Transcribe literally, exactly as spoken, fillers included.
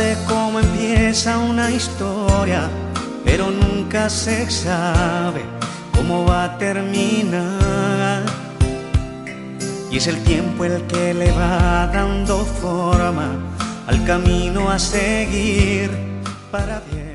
sabe cómo empieza una historia, pero nunca se sabe cómo va a terminar. Y es el tiempo el que le va dando forma al camino a seguir para bien.